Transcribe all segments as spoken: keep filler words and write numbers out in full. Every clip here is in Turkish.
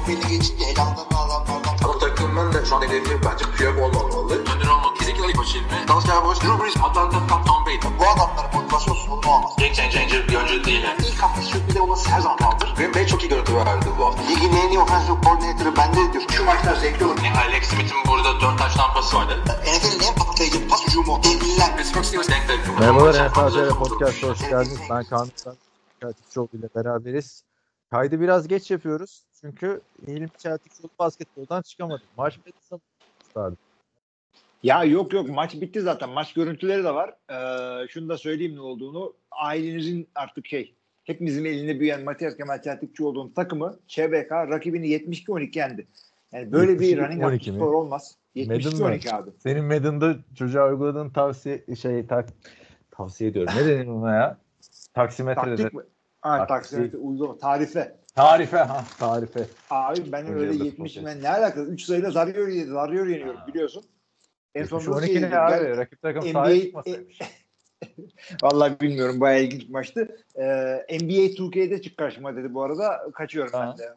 belli geçince elamdan adamlardan. Ama bu takımın da şu an hedefi bence Piyok olmamalı. Önder olmak. Ezekiel Ayıp açılımı. Dallas Cowboys, Drew Brees, Atlanta, Tom Brady. Bu adamların motivasyonsuz olma olmaz. Game changer bir oyuncu değil. İlk hafta sürpriz olması her zaman kaldır. Green Bay çok iyi görüntü verdi bu hafta. Ligin en iyi offensive coordinator'ı bende diyor. Şu maçlar zevkli olur. Yani Alex Smith'in burada dört taş tampası vardı. N F L'in en patlayıcı pas hücumu. Devliler. Pittsburgh Steelers denk denk. Merhabalar, N F L T R Podcast'a hoş geldiniz. Ben Kaan Çeltikçioğlu ile beraberiz. Kaydı biraz geç yapıyoruz. Çünkü Hilmi Çeltikçioğlu basketboldan çıkamadı. Maç bitti sanırım. Ya yok yok maç bitti zaten. Maç görüntüleri de var. Ee, şunu da söyleyeyim ne olduğunu. Ailenizin artık şey, hepimizin elinde büyüyen Matias Kemal Çeltikçioğlu'nun takımı Ç B K rakibini yetmiş iki on iki yendi. Yani böyle bir running up skor olmaz. yetmiş iki on iki abi. Senin Madden'da çocuğa uyguladığın tavsiye şey tak, tavsiye ediyorum. Ne denir ona ya? Taksimetre. Taktik mi? Ha, taksimetre uygulama. Tarife. Tarife ha tarife. Abi ben öyle yetmiş ben ne alakalı? üç sayıyla Zario yedi. Zario yeniyorum biliyorsun. En son on iki ne abi? Rakip takım sahaya çıkmasaymış. Vallahi bilmiyorum. Bayağı ilginç bir maçtı. Ee, N B A iki K'de çık karşıma dedi bu arada. Kaçıyorum ha. ben de.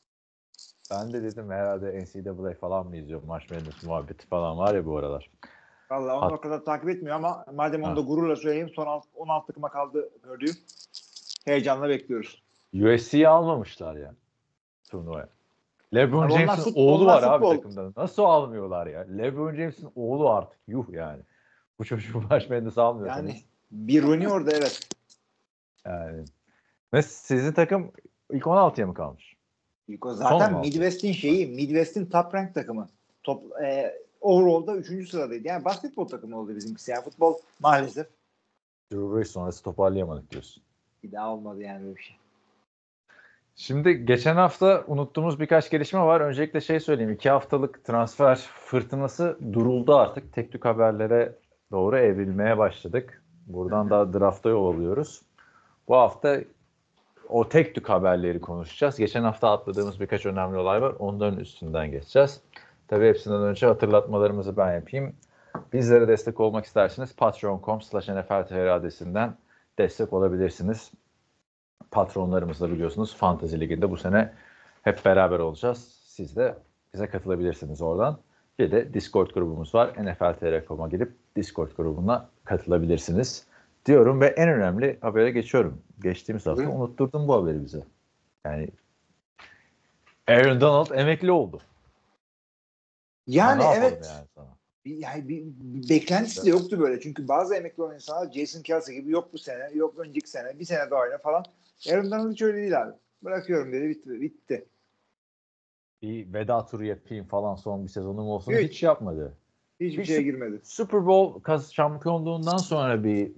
Ben de dedim herhalde N C A A falan mı izliyorum? Maç Madness muhabbeti falan var ya bu aralar. Vallahi onu o kadar takip etmiyor ama madem onu da gururla söyleyeyim. Son on altı takıma kaldı gördüğüm. Heyecanla bekliyoruz. U S C'yi almamışlar ya turnuvaya. LeBron abi James'in fut, oğlu var futbol. abi takımda. Nasıl almıyorlar ya? LeBron James'in oğlu artık. Yuh yani. Bu çocuğu Maç Madness almıyorsanız. Yani bir Rooney orada evet. Yani. Ve sizin takım ilk on altıya mı kalmış? İlk o zaten Midwest'in şeyi, Midwest'in top rank takımı. Top e, overall'da üçüncü sıradaydı. Yani basketbol takımı oldu bizimkisi. Yani futbol maalesef. Drew Brees sonrası toparlayamadık diyorsun. Bir daha olmadı yani böyle bir şey. Şimdi geçen hafta unuttuğumuz birkaç gelişme var. Öncelikle şey söyleyeyim. iki haftalık transfer fırtınası duruldu artık. Tek tük haberlere doğru evrilmeye başladık. Buradan da drafta yol alıyoruz. Bu hafta o tek tük haberleri konuşacağız. Geçen hafta atladığımız birkaç önemli olay var. Onların üstünden geçeceğiz. Tabii hepsinden önce hatırlatmalarımızı ben yapayım. Bizlere destek olmak isterseniz patreon nokta com slash n f l t r adresinden destek olabilirsiniz. Patronlarımız da biliyorsunuz Fantasy Ligi'nde bu sene hep beraber olacağız. Siz de bize katılabilirsiniz oradan. Bir de Discord grubumuz var. n f l t r nokta com'a girip Discord grubuna katılabilirsiniz diyorum ve en önemli habere geçiyorum. Geçtiğimiz hafta Hı. unutturdum bu haberi bize. Yani Aaron Donald emekli oldu. Yani evet. Yani, sana? yani bir, bir beklentisi de yoktu böyle. Çünkü bazı emekli olan insanlar Jason Kelsey gibi yok bu sene, yok önceki sene, bir sene daha oyna falan. Aaron Donald hiç öyle değil abi. Bırakıyorum dedi, bitti. bitti. Bir veda turu yapayım falan son bir sezonum olsun. Hiç, hiç yapmadı. Hiçbir şeye girmedi. Super Bowl şampiyonluğundan sonra bir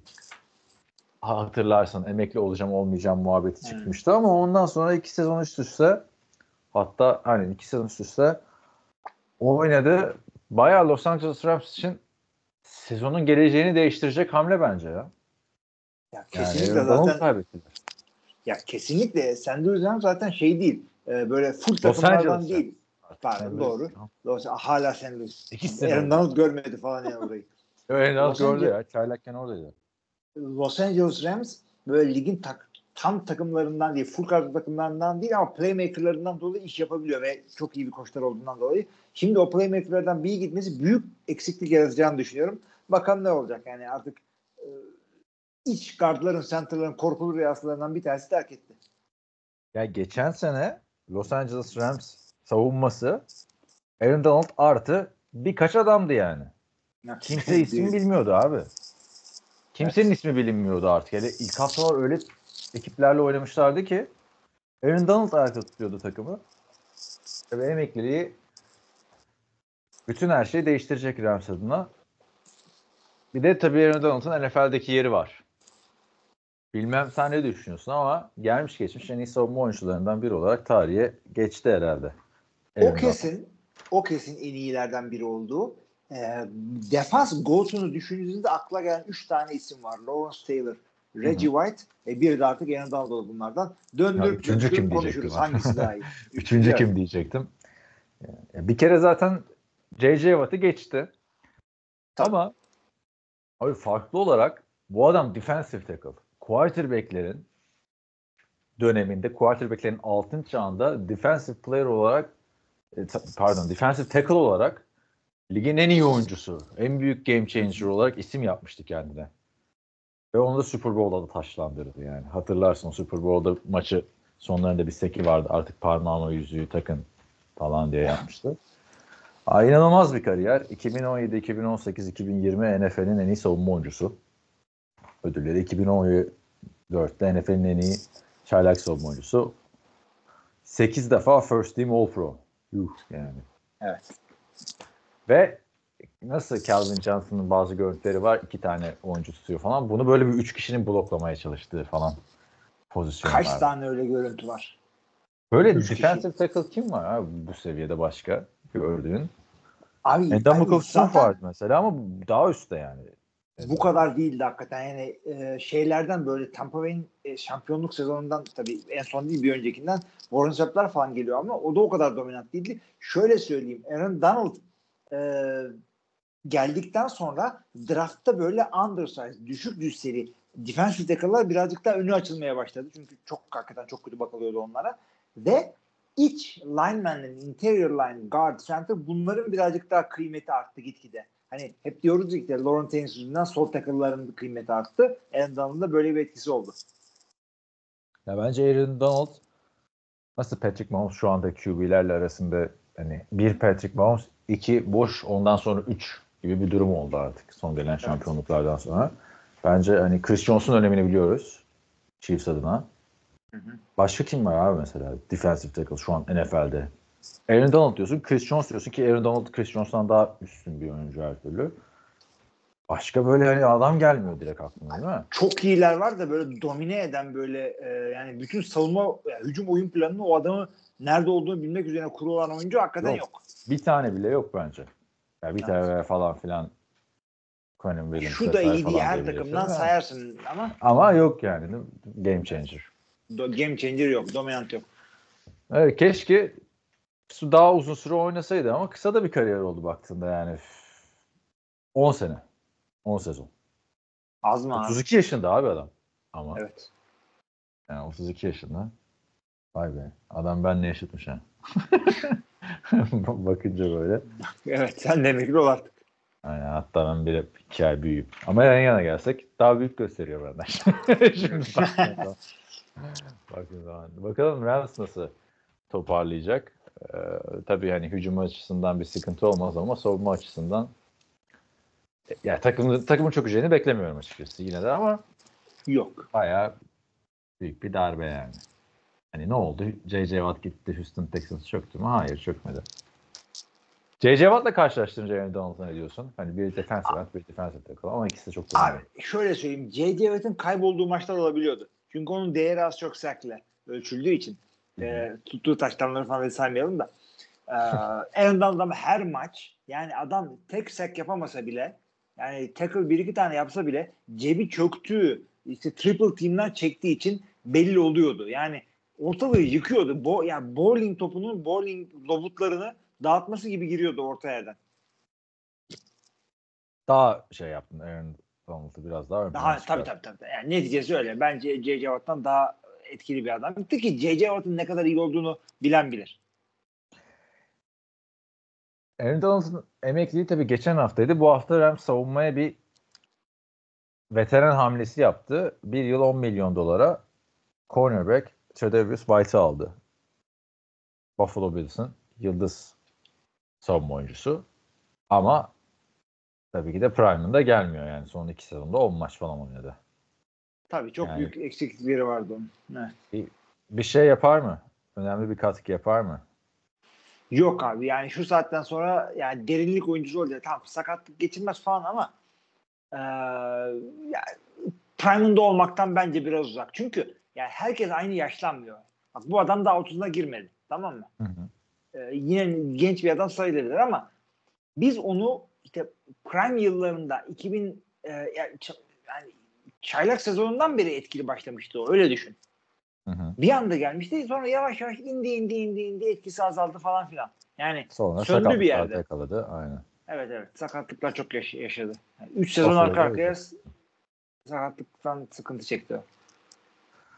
hatırlarsan emekli olacağım olmayacağım muhabbeti çıkmıştı hmm. ama ondan sonra iki sezon üst üste hatta aynen iki sezon üst üste oynadı. Bayağı Los Angeles Rams için sezonun geleceğini değiştirecek hamle bence ya. Ya kesinlikle yani, zaten ya kesinlikle Sandy Uzan zaten şey değil. E, böyle full takımlardan değil. Pardon doğru. Los, hala Saint Louis. Aaron Donald görmedi falan yani orayı. Aaron Donald gördü ya. Çaylakken oradaydı. Los Angeles Rams böyle ligin tak, tam takımlarından değil, full kadro takımlarından değil ama playmakerlarından dolayı iş yapabiliyor ve çok iyi bir koçlar olduğundan dolayı. Şimdi o playmakerlardan biri gitmesi büyük eksiklik yaratacağını düşünüyorum. Bakalım ne olacak yani artık e, iç guardların, centerların korkulu rüyaslarından bir tanesi terk etti. Ya geçen sene Los Angeles Rams savunması Aaron Donald artı birkaç adamdı yani. Kimse ismi bilmiyordu abi. Kimsenin evet. ismi bilinmiyordu artık. Yani ilk haftalar öyle ekiplerle oynamışlardı ki Aaron Donald ayakta tutuyordu takımı. Ve emekliliği bütün her şeyi değiştirecek Rams adına. Bir de tabii Aaron Donald'ın N F L'deki yeri var. Bilmem sen ne düşünüyorsun ama gelmiş geçmiş en iyi savunma oyuncularından biri olarak tarihe geçti herhalde. O kesin, o kesin en iyilerden biri olduğu. E, defans go-to'nu düşündüğünüzde akla gelen üç tane isim var. Lawrence Taylor, Reggie Hı-hı. White ve bir de artık Aaron Donald bunlardan. Döndürüp üçüncü kim konuşuruz. Hangisi daha iyi? Üçüncü evet. kim diyecektim. Bir kere zaten J J Watt'ı geçti. Tabii. Ama abi farklı olarak bu adam defensive tackle. Quarterback'lerin döneminde quarterback'lerin altın çağında defensive player olarak e, ta- pardon defensive tackle olarak ligin en iyi oyuncusu, en büyük game changer olarak isim yapmıştı kendine. Ve onu da Super Bowl'da da taşlandırdı yani. Hatırlarsın Super Bowl'da maçı sonlarında bir seki vardı. Artık parmağıma yüzüğü takın falan diye yapmıştı. Aa, inanılmaz bir kariyer. iki bin on yedi, iki bin on sekiz, iki bin yirmi N F L'in en iyi savunma oyuncusu ödülleri. iki bin on dörtte N F L'in en iyi çaylak savunma oyuncusu. sekiz defa First Team All-Pro. Yuh yani. Evet. Ve nasıl Calvin Johnson'ın bazı görüntüleri var. iki tane oyuncu tutuyor falan. Bunu böyle bir üç kişinin bloklamaya çalıştığı falan pozisyonlar. Kaç tane öyle görüntü var? Böyle Üç defensive tackle kim var abi bu seviyede başka gördüğün? Abi, Endamukov abi Smith zaten vardı mesela ama daha üstte yani. bu kadar değildi hakikaten. Yani e, şeylerden böyle Tampa Bay'in e, şampiyonluk sezonundan tabii en son değil bir öncekinden Warren Sapp'ler falan geliyor ama o da o kadar dominant değildi. Şöyle söyleyeyim. Aaron Donald e, geldikten sonra draftta böyle undersized, düşük cüsseli defensive tackle'lar birazcık daha önü açılmaya başladı. Çünkü çok hakikaten çok kötü bakılıyordu onlara. Ve iç linemen'lerin, interior line, guard, center bunların birazcık daha kıymeti arttı gitgide. Hani hep diyoruz ki Lauren Taylor yüzünden sol tackle'ların kıymeti arttı. Aaron Donald'ın da böyle bir etkisi oldu. Ya bence Aaron Donald nasıl Patrick Mahomes şu anda Q B'lerle arasında hani bir Patrick Mahomes, iki boş, ondan sonra üç gibi bir durum oldu artık son gelen şampiyonluklardan sonra. Bence hani Chris Jones'un önemini biliyoruz Chiefs adına. Hı hı. Başka kim var abi mesela defensive tackle şu an N F L'de? Aaron Donald diyorsun, Chris Jones diyorsun ki Aaron Donald Chris Jones'tan daha üstün bir oyuncu her türlü. Başka böyle hani adam gelmiyor direkt aklıma değil mi? Çok iyiler var da böyle domine eden böyle e, yani bütün savunma yani hücum oyun planını o adamı nerede olduğunu bilmek üzerine kurulan oyuncu hakikaten yok. Yok. Bir tane bile yok bence. Yani bir Evet. tane falan filan Conan Williams Şu da vesaire iyi diye falan her diyebilirsin takımdan ama- sayarsın ama Ama yok yani değil mi? Game changer. do- game changer yok, dominant yok. Evet, keşke su daha uzun süre oynasaydı ama kısa da bir kariyer oldu baktığında yani. on sene. on sezon. Az mı abi? otuz iki yaşında abi adam. Ama Evet. yani otuz iki yaşında. Vay be. Adam benle yaşıtmış ha. Bakınca böyle. Evet, sen de emekli ol artık. Aynen, hatta ben bir iki ay büyüğüm. Ama yan yana gelsek daha büyük gösteriyor benden. Şimdi baktığım Baktığım zaman. Bakalım Rams nasıl toparlayacak. Ee, tabii hani hücum açısından bir sıkıntı olmaz ama savunma açısından ya takımın takımın çok üzerine beklemiyorum açıkçası yine de ama Yok. bayağı büyük bir darbe yani. Hani ne oldu? J J Watt gitti, Houston Texans çöktü mü? Hayır, çökmedi. J J Watt'la karşılaştırınca yani Donald'ı ne diyorsun? Hani bir defensive end, bir defensive tackle ama ikisi de çok Abi önemli. şöyle söyleyeyim. J J Watt'ın kaybolduğu maçlar olabiliyordu. Çünkü onun değeri az çok sack'le ölçüldüğü için. E, tuttuğu taştanları falan saymayalım da. E, en azından her maç yani adam tek sack yapamasa bile yani tackle bir iki tane yapsa bile cebi çöktüğü işte triple team'den çektiği için belli oluyordu. Yani ortalığı yıkıyordu. Bo yani bowling topunun bowling lobutlarını dağıtması gibi giriyordu orta yerden. Daha şey yaptın Aaron Donald'ı biraz daha ön Daha plana tabii çıkardın. tabii tabii. Yani neticesi öyle. Bence J J Watt'tan daha etkili bir adam. Bitti ki J J Watt'ın ne kadar iyi olduğunu bilen bilir. Aaron Donald'ın emekliliği tabii geçen haftaydı. Bu hafta Rams savunmaya bir veteran hamlesi yaptı. Bir yıl on milyon dolara cornerback Tredavious White'ı aldı. Buffalo Bills'ın yıldız savunma oyuncusu. Ama tabii ki de prime'ında gelmiyor yani. Son iki sezonda on maç falan oynadı. Tabii çok Yani- büyük eksiklikleri vardı onun. Evet. Bir, bir şey yapar mı? Önemli bir katkı yapar mı? Yok abi yani şu saatten sonra yani derinlik oyuncusu olacak. Tamam sakatlık geçirmez falan ama ee, yani prime'ında olmaktan bence biraz uzak. Çünkü yani herkes aynı yaşlanmıyor. Bak bu adam daha otuzuna girmedi. Tamam mı? Hı hı. Ee, yine genç bir adam sayılabilir ama biz onu işte prime yıllarında iki bin e, yani, ç- yani çaylak sezonundan beri etkili başlamıştı o. Öyle düşün. Hı hı. Bir anda gelmişti. Sonra yavaş yavaş indi indi indi indi etkisi azaldı falan filan. Yani Sonra söndü bir sakatlıklarda yerde. yakaladı. Aynen. Evet evet. Sakatlıklar çok yaş- yaşadı. Yani üç sezon Buffalo'da arka arkaya öyle. s- sakatlıktan sıkıntı çekti o.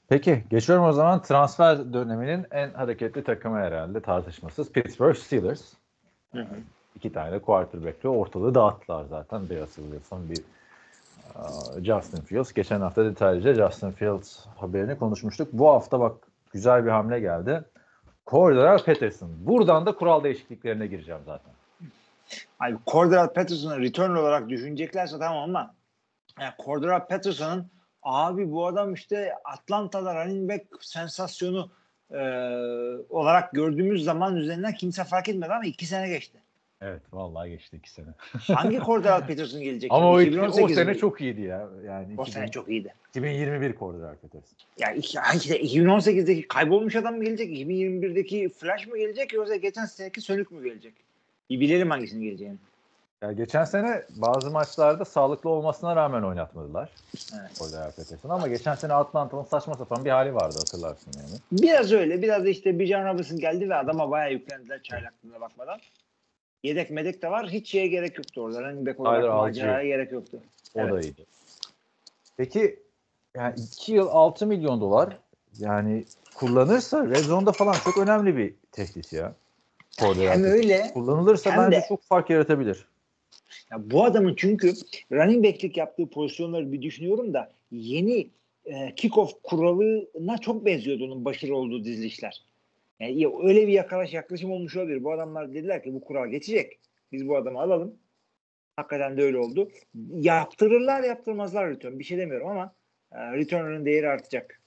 Peki geçiyorum o zaman transfer döneminin en hareketli takımı herhalde tartışmasız Pittsburgh Steelers. Hı hı. İki tane de quarterback'le ortalığı dağıttılar zaten. Bir Russell Wilson, bir uh, Justin Fields. Geçen hafta detaylıca Justin Fields haberini konuşmuştuk. Bu hafta bak güzel bir hamle geldi. Cordell Patterson. Buradan da kural değişikliklerine gireceğim zaten. Abi Cordell Patterson'ı return olarak düşüneceklerse tamam ama yani Cordell Patterson'ın abi bu adam işte Atlanta'da running back sensasyonu e, olarak gördüğümüz zaman üzerinden kimse fark etmedi ama iki sene geçti. Evet vallahi geçti iki sene. Hangi Cordell Patterson gelecek? Ama o, iki iki, bin on o sekiz sene mi? çok iyiydi ya. Yani O iki bin, sene çok iyiydi. iki bin yirmi bir Cordell Patterson. Yani iki, işte iki bin on sekizdeki kaybolmuş adam mı gelecek? iki bin yirmi birdeki flash mı gelecek? Yoksa geçen seneki sönük mü gelecek? Bir bilelim hangisinin geleceğini. Ya geçen sene bazı maçlarda sağlıklı olmasına rağmen oynatmadılar. Evet. Cordell Patterson ama geçen sene Atlanta'nın saçma sapan bir hali vardı hatırlarsın yani. Biraz öyle. Biraz da işte Bijan Robinson geldi ve adama bayağı yüklendiler çaylaklığına bakmadan. Yedek medek de var. Hiç şeye gerek yoktu orada. Running back olarak Tyler maceraya Algier. gerek yoktu. O Evet. da iyiydi. Peki yani iki yıl altı milyon dolar yani kullanırsa Red Zone'da falan çok önemli bir tehdit ya. Cordell Hem Patterson. öyle Kullanılırsa hem bence de çok fark yaratabilir. ya bu adamın çünkü running back'lik yaptığı pozisyonları bir düşünüyorum da yeni e, kickoff kuralına çok benziyordu onun başarılı olduğu dizilişler. Yani ya öyle bir yakalaş yaklaşım olmuş olabilir. Bu adamlar dediler ki bu kural geçecek. Biz bu adamı alalım. Hakikaten de öyle oldu. Yaptırırlar yaptırmazlar return. Bir şey demiyorum ama e, return'ın değeri artacak.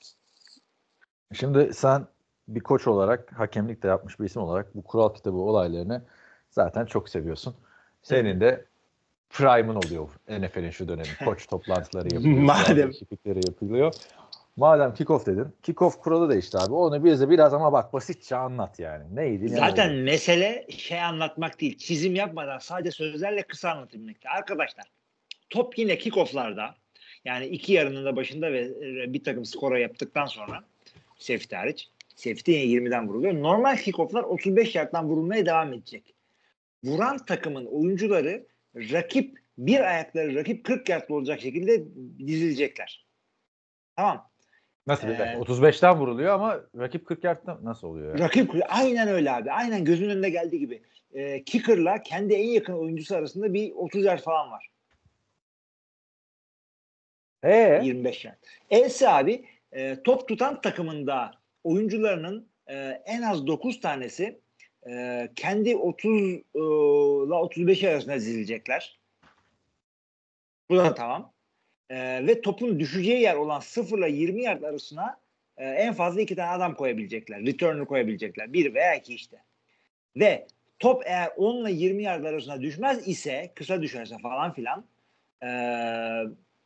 Şimdi sen bir koç olarak, hakemlik de yapmış bir isim olarak bu kural kitabı olaylarını zaten çok seviyorsun. Senin de prime'ın oluyor N F L'in şu dönemi. Koç toplantıları yapılıyor. Madem. Değişiklikleri yapılıyor. Madem kickoff dedin. Kickoff kuralı değişti abi. Onu bize biraz ama bak basitçe anlat yani. Neydi? Ne Zaten oldu? mesele şey anlatmak değil. Çizim yapmadan sadece sözlerle kısa anlatabilmekte. Arkadaşlar top yine kickoff'larda yani iki yarının da başında ve bir takım skora yaptıktan sonra safety hariç. Safety yine yirmiden vuruluyor. Normal kickoff'lar otuz beş yardtan vurulmaya devam edecek. Vuran takımın oyuncuları rakip bir ayakları rakip kırk yardlı olacak şekilde dizilecekler. Tamam. Nasıl bir Ee, dakika? otuz beşten vuruluyor ama rakip kırk yardta nasıl oluyor yani? Rakip aynen öyle abi. Aynen gözünün önünde geldiği gibi. Ee, kicker'la kendi en yakın oyuncusu arasında bir otuz yard falan var. Ee? yirmi beş yard. Else abi e, top tutan takımında oyuncularının e, en az dokuz tanesi e, kendi otuz ile otuz beş arasında dizilecekler. Bu da tamam. E, ve topun düşeceği yer olan sıfır ile yirmi yard arasına e, en fazla iki tane adam koyabilecekler. Return'u koyabilecekler. Bir veya iki işte. Ve top eğer on ile yirmi yard arasına düşmez ise, kısa düşerse falan filan eee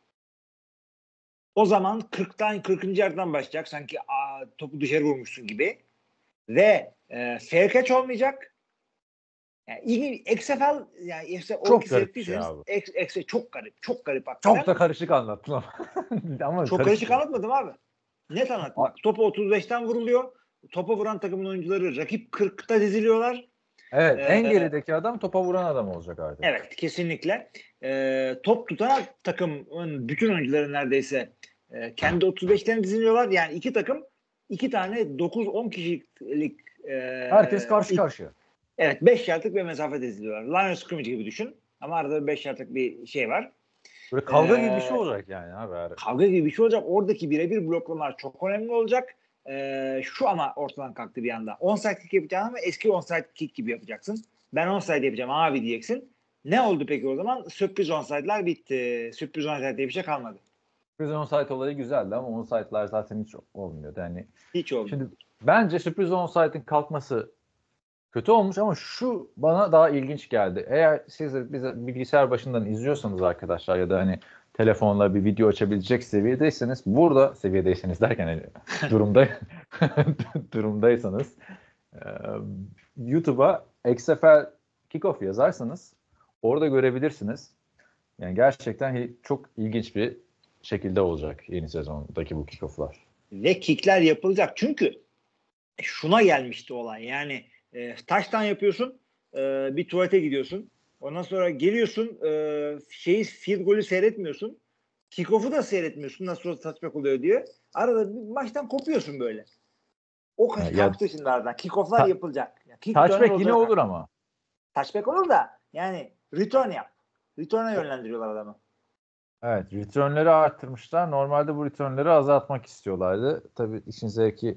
o zaman kırktan kırkıncı yardtan başlayacak. Sanki a, topu dışarı vurmuşsun gibi. Ve e, fair catch olmayacak. Yani ilginç, X F L yani X F L Çok garip bir şey abi. X, X, çok garip. Çok garip hakikaten. Çok da karışık anlattın ama. ama çok karışık anlatmadım abi. Net anlattım. A- Topu otuz beşten vuruluyor. Topa vuran takımın oyuncuları rakip kırkta diziliyorlar. Evet, Ee, en gerideki adam topa vuran adam olacak artık. Evet, kesinlikle. Ee, top tutan takımın bütün oyuncuları neredeyse e, kendi otuz beşten diziliyorlar. Yani iki takım iki tane dokuz on kişilik e, Herkes karşı ilk, karşıya. evet beş yardlık bir mesafe diziliyorlar. Line of scrimmage gibi düşün. Ama arada beş yardlık bir şey var. Böyle kavga Ee, gibi bir şey olacak yani abi. Her... Kavga gibi bir şey olacak. Oradaki birebir bloklamalar çok önemli olacak. Ee, şu ama ortadan kalktı bir anda. Onside kick yapacaksın ama eski onside kick gibi yapacaksın. Ben onside yapacağım abi diyeceksin. Ne oldu peki o zaman? Sürpriz onside'lar bitti. Sürpriz onside diye bir şey kalmadı. Sürpriz onside olayı güzeldi ama onsite'lar zaten hiç olmuyordu. Yani Hiç oldu. şimdi bence sürpriz onsite'in kalkması kötü olmuş ama şu bana daha ilginç geldi. Eğer siz de bize bilgisayar başından izliyorsanız arkadaşlar ya da hani telefonla bir video açabilecek seviyedeyseniz burada seviyedeyseniz derken hani durumda durumdaysanız e, YouTube'a X F L Kickoff yazarsanız orada görebilirsiniz. Yani gerçekten çok ilginç bir şekilde olacak yeni sezondaki bu kickoff'lar. Ve kickler yapılacak. Çünkü şuna gelmişti olay. Yani e, touchdown yapıyorsun, e, bir tuvalete gidiyorsun. Ondan sonra geliyorsun, e, şeyi field golü seyretmiyorsun. Kickoff'u da seyretmiyorsun. Nasıl olsa touchback oluyor diyor. Arada bir maçtan kopuyorsun böyle. O kaç Ya- kalktı şimdi aradan. Kickoff'lar Ta- yapılacak. Ya, kick return Touchback yine olacak. olur ama. Touchback olur da yani return yap. Return'a yönlendiriyorlar adamı. Evet, return'leri arttırmışlar. Normalde bu return'leri azaltmak istiyorlardı. Tabii işin zevki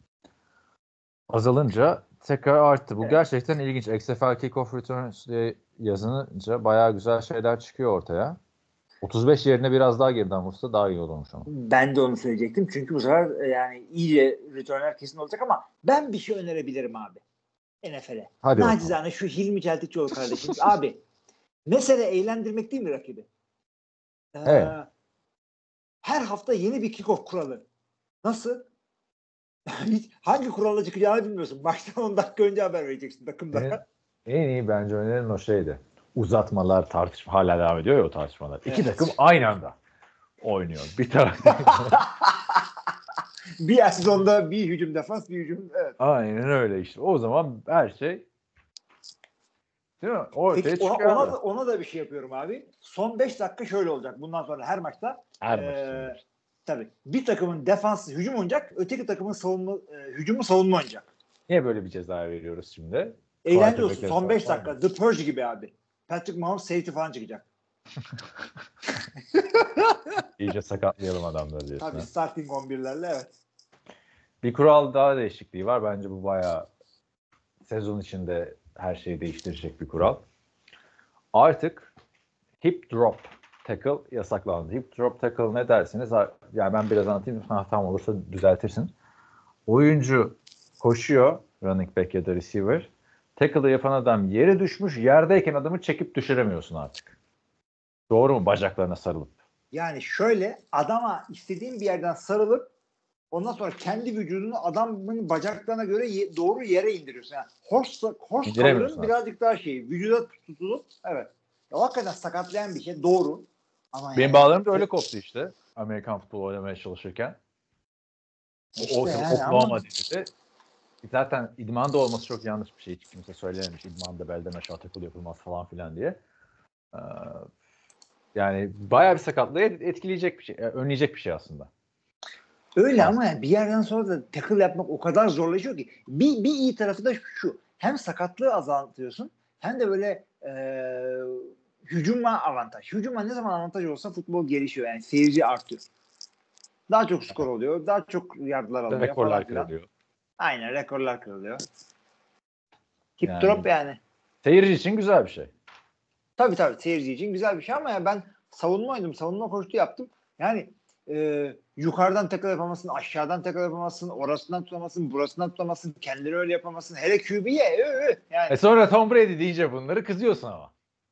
azalınca tekrar arttı. Bu Evet. gerçekten ilginç. X F L Kickoff Returns diye yazınca bayağı güzel şeyler çıkıyor ortaya. otuz beş yerine biraz daha geriden vursa daha iyi olurmuş ama. Ben de onu söyleyecektim. Çünkü bu sefer e, yani iyice return'ler kesin olacak ama ben bir şey önerebilirim abi. N F L'e. Hadi bakalım. Nacizane şu Hilmi Çeltikçioğlu kardeşimiz. Abi mesele eğlendirmek değil mi rakibi? Ee, Evet. Her hafta yeni bir kickoff kuralı. Nasıl? Hiç, hangi kuralla çıkacağını bilmiyorsun. Baştan on dakika önce haber vereceksin takımlara. En, en iyi bence önerin o şeydi. Uzatmalar tartışma hala devam ediyor ya o tartışmalar. İki Evet. takım aynı anda oynuyor. Bir tarafta. Bir sezonda bir hücum defans, bir hücum. Evet. Aynen öyle işte. O zaman her şey değil mi? Ortaya Peki ona, çıkıyor. ona, abi. da, ona da bir şey yapıyorum abi. Son beş dakika şöyle olacak. Bundan sonra her maçta. Her Ee, maçta. Tabii. Bir takımın defansı hücum oynayacak. Öteki takımın savunma, e, hücumu savunma oynayacak. Niye böyle bir ceza veriyoruz şimdi? Eğlence olsun. Quarterback'e Son beş sahip dakika. The Purge gibi abi. Patrick Mahomes safety falan çıkacak. İyice sakatlayalım adamları diyorsun. Tabii ha? starting on birlerle evet. Bir kural daha değişikliği var. Bence bu bayağı sezon içinde her şeyi değiştirecek bir kural. Artık hip drop tackle yasaklandı. Hip drop tackle ne dersiniz? Yani ben biraz anlatayım. Hatam olursa düzeltirsin. Oyuncu koşuyor, running back ya da receiver. Tackle'ı yapan adam yere düşmüş. Yerdeyken adamı çekip düşüremiyorsun artık. Doğru mu? Bacaklarına sarılıp. Yani şöyle adama istediğin bir yerden sarılıp ondan sonra kendi vücudunu adamın bacaklarına göre ye, doğru yere indiriyorsun. Yani horse, horse İndiremiyorsun cover'ın birazcık daha şey. Vücuda tutulup evet. Ya, hakikaten sakatlayan bir şey. Doğru. Ama Benim yani, bağlarım da öyle koptu işte. Amerikan futbolu oynamaya çalışırken. İşte o yani Oklahoma ama- dedi. Zaten idmanda olması çok yanlış bir şey. Hiç kimse söylememiş. İdmanda belden aşağı tackle yapılmaz falan filan diye. Ee, yani bayağı bir sakatlığı etkileyecek bir şey. Önleyecek bir şey aslında. Öyle ama yani bir yerden sonra da tackle yapmak o kadar zorlaşıyor ki. Bir, bir iyi tarafı da şu. Hem sakatlığı azaltıyorsun hem de böyle e, hücuma avantaj. Hücuma ne zaman avantaj olsa futbol gelişiyor. Yani seyirci artıyor. Daha çok skor oluyor. Daha çok yardlar alıyor. Rekorlar falan filan. kırılıyor. Aynen rekorlar kırılıyor. Hip Yani- drop yani. Seyirci için güzel bir şey. Tabii tabii seyirci için güzel bir şey ama ya ben savunma oynadım. Savunma koştu yaptım. Yani e, yukarıdan tackle yapamazsın, aşağıdan tackle yapamazsın, orasından tutamazsın, burasından tutamazsın, kendini öyle yapamazsın. Hele Q B'ye yani. E sonra Tom Brady deyince bunları kızıyorsun ama.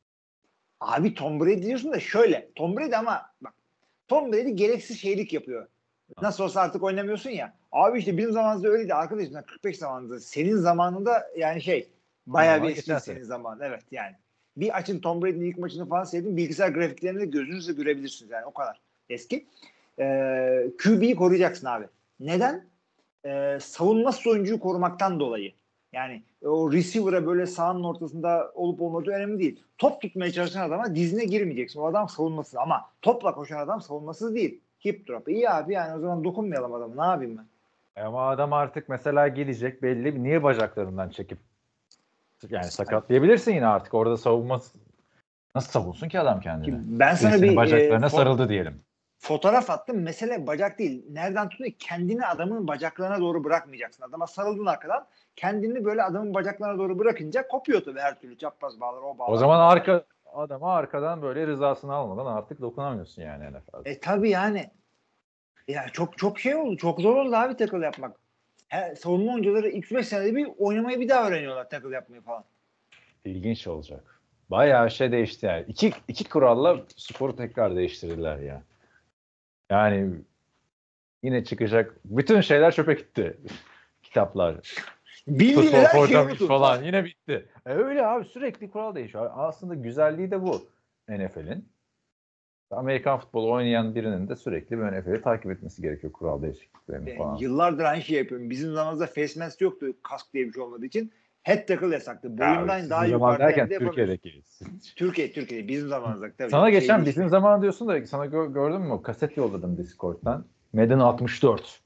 Abi Tom Brady diyorsun da şöyle. Tom Brady ama bak Tom Brady gereksiz şeylik yapıyor. Nasıl olsa artık oynamıyorsun ya. Abi işte bizim zamanımızda öyleydi arkadaşım. kırk beş zamanında. Senin zamanında yani şey bayağı Ama bir eski geçen senin sene. zaman. Evet yani. Bir açın Tom Brady'nin ilk maçını falan seyredin. Bilgisayar grafiklerini de gözünüzle görebilirsiniz. Yani o kadar eski. Ee, Q B'yi koruyacaksın abi. Neden? Ee, savunma oyuncuyu korumaktan dolayı. Yani o receiver'a böyle sahanın ortasında olup olmadığı önemli değil. Top tutmaya çalışan adama dizine girmeyeceksin. O adam savunmasız ama topla koşan adam savunmasız değil. Hip drop. İyi abi yani o zaman dokunmayalım adamı. Ne yapayım ben? Ama adam artık mesela gidecek belli. Niye bacaklarından çekip yani sakatlayabilirsin yine artık. Orada savunması nasıl savunsun ki adam kendini? Ben sana Birisinin bir bacaklarına e, fo- sarıldı diyelim. fotoğraf attım. Mesele bacak değil. Nereden tutuyor? Kendini adamın bacaklarına doğru bırakmayacaksın. Adama sarıldın arkadan. Kendini böyle adamın bacaklarına doğru bırakınca kopuyor tabii her türlü çapraz bağlar o bağlar. O zaman arka adama arkadan böyle rızasını almadan artık dokunamıyorsun yani N F L'de. E tabii yani. Ya çok çok şey oldu. Çok zor oldu abi tackle yapmak. He, savunma oyuncuları ilk beş senede bir oynamayı bir daha öğreniyorlar tackle yapmayı falan. İlginç olacak. Bayağı şey değişti yani. İki, iki kuralla sporu tekrar değiştirdiler ya. Yani yine çıkacak. Bütün şeyler çöpe gitti. Kitaplar. Bildiğin Futbol her şeyi format unutun. falan yine bitti. E öyle abi sürekli kural değişiyor. Aslında güzelliği de bu N F L'in. Amerikan futbolu oynayan birinin de sürekli bir N F L'i takip etmesi gerekiyor kural değişikliklerini Yani falan. yıllardır aynı şey yapıyorum. Bizim zamanımızda face mask yoktu kask diye bir şey olmadığı için. Head tackle yasaktı. Ya, Boyundan sizin daha zaman yukarıda derken yerde yapamıyorsun. Türkiye'deki. Türkiye, Türkiye. Bizim zamanımızda tabii. Sana Şey geçen değil. bizim zaman diyorsun da sana gö- gördün mü? Kaset yolladım Discord'dan. Madden altmış dört.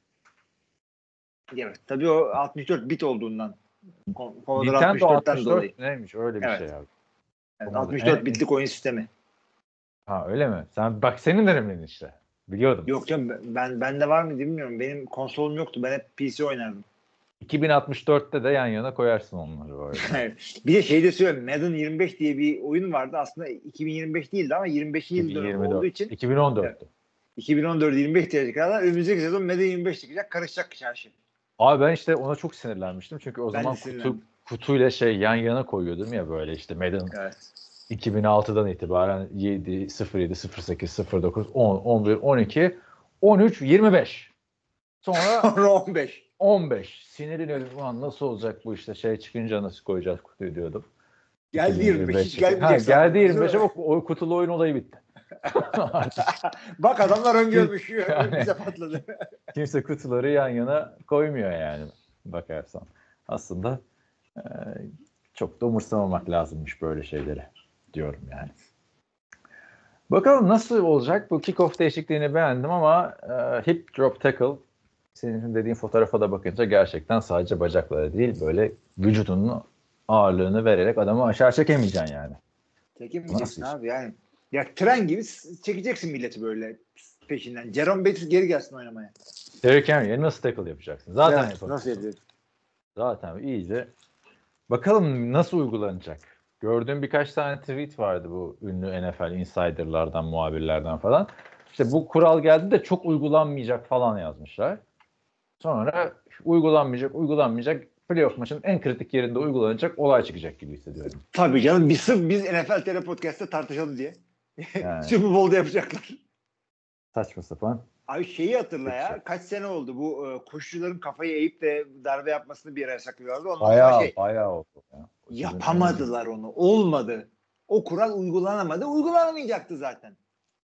Evet. Tabii o altmış dört bit olduğundan. Commodore Nintendo altmış dörtten altmış dolayı. dört neymiş? Öyle bir Evet. şey abi. Evet, Commodore- altmış dört en- bitlik oyun sistemi. Ha öyle mi? Sen bak senin dönemin işte. Biliyordum. Yok canım ben bende var mı bilmiyorum. Benim konsolum yoktu. Ben hep P C oynardım. iki bin altmış dörtte de yan yana koyarsın onları böyle. Bir de şey de söyleyeyim. Madden yirmi beş diye bir oyun vardı. Aslında iki bin yirmi beş değildi ama yirmi beş yıl dönümü olduğu için iki bin on dörttü. iki bin on dört yirmi beş diyecek kadar önümüzdeki sezon Madden yirmi beş çıkacak. Karışacak her şey. Abi ben işte ona çok sinirlenmiştim. Çünkü o Ben zaman de kutu, sinirlendim. kutuyla şey yan yana koyuyordum ya böyle işte Madden Evet. iki bin altıdan itibaren yedi, sıfır yedi, sıfır sekiz, sıfır dokuz, on, on bir, on iki, on üç, yirmi beş. Sonra Sonra on beş. on beş. Sinirleniyordum. Ulan nasıl olacak bu işte şey çıkınca nasıl koyacağız kutuyu diyordum. Geldi yirmi beş. Hiç çıktı. Ha, gelmeyecek. geldi yirmi beşe bak o kutulu oyun olayı bitti. Bak adamlar öngörmüş. Yani- Bize patladı. Kimse kutuları yan yana koymuyor yani bakarsan. Aslında e, çok da umursamamak lazımmış böyle şeyleri diyorum yani. Bakalım nasıl olacak? Bu kickoff değişikliğini beğendim ama e, hip drop tackle senin dediğin fotoğrafa da bakınca gerçekten sadece bacakları değil böyle vücudunun ağırlığını vererek adamı aşağı çekemeyeceksin yani. Çekemeyeceksin Nasıl abi yani. Ya tren gibi s- çekeceksin milleti böyle peşinden. Jerome Bettis geri gelsin oynamaya. Derrick Henry'e nasıl tackle yapacaksın? Zaten Evet, yapamıyorsun. nasıl yapıyor? Zaten iyice. Bakalım nasıl uygulanacak? Gördüğüm birkaç tane tweet vardı bu ünlü N F L insiderlardan, muhabirlerden falan. İşte bu kural geldi de çok uygulanmayacak falan yazmışlar. Sonra uygulanmayacak, uygulanmayacak. Playoff maçının en kritik yerinde uygulanacak olay çıkacak gibi hissediyorum. Tabii canım. Biz sırf biz N F L T R Podcast'ta tartışalım diye. Yani. Super Bowl'da yapacaklar. Saçma sapan. Abi şeyi hatırla Peki. ya. Kaç sene oldu bu e, koşucuların kafayı eğip de darbe yapmasını bir yere yasaklıyorlardı. Ondan sonra Bayağı, şey, bayağı oldu. Ya. yapamadılar onu. Olmadı. O kural uygulanamadı. Uygulanamayacaktı zaten.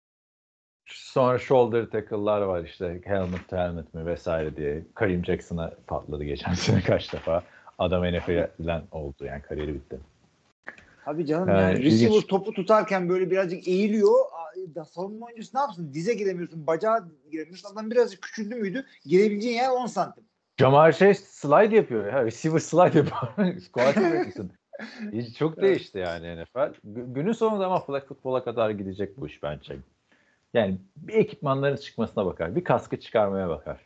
Sonra shoulder tackle'lar var işte helmet helmet mi vesaire diye. Kareem Jackson'a patladı geçen sene kaç defa. Adam N F L'den oldu yani kariyeri bitti. Abi canım Yani yani receiver ilginç. topu tutarken böyle birazcık eğiliyor. Da savunma oyuncusu ne yapsın? Dize giremiyorsun, bacağa giremiyorsun. Adam birazcık küçüldü müydü? Girebileceğin yer on santim. Jamar Chase slide yapıyor ya. Receiver slide yapıyor. Quarterback misin? Çok değişti yani N F L. Gü- Günün sonunda ama flag futbola kadar gidecek bu iş bence. Yani bir ekipmanların çıkmasına bakar. Bir kaskı çıkarmaya bakar.